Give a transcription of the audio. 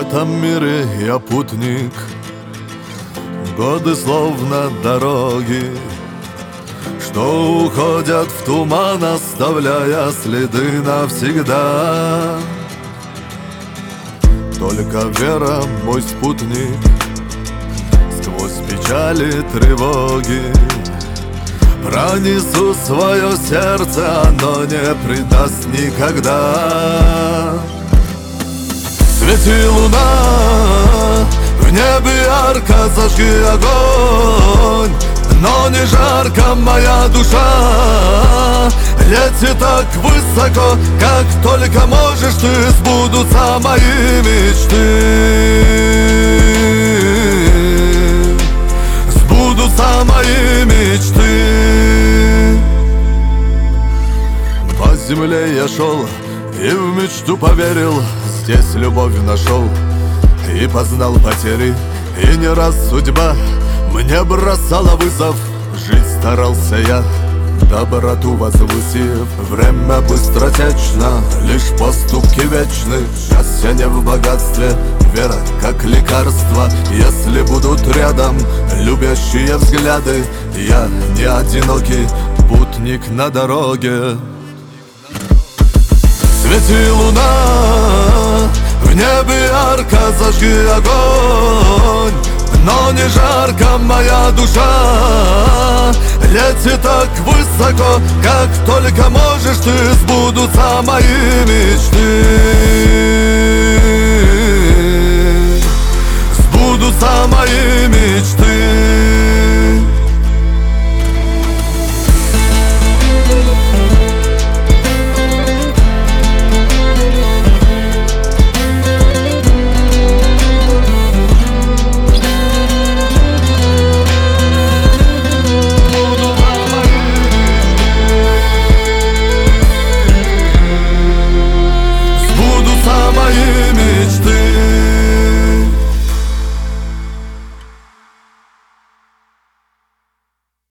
этом мире я путник, годы словно дороги, что уходят в туман, оставляя следы навсегда. Только вера мой спутник сквозь печали, тревоги. Пронесу свое сердце, оно не предаст никогда. Свети луна, в небе ярко зажги огонь, но не жарко моя душа. Лети так высоко, как только можешь ты, сбудутся мои мечты. Сбудутся мои мечты. По земле я шел и в мечту поверил, здесь любовь нашел и познал потери. И не раз судьба мне бросала вызов, жить старался я, доброту возвысив. Время быстротечно, лишь поступки вечны. Счастье не в богатстве, вера как лекарство. Если будут рядом любящие взгляды, я не одинокий путник на дороге. Свети луна, в небе ярко зажги огонь, но не жарко моя душа. Лети так высоко, как только можешь ты, сбудутся мои мечты.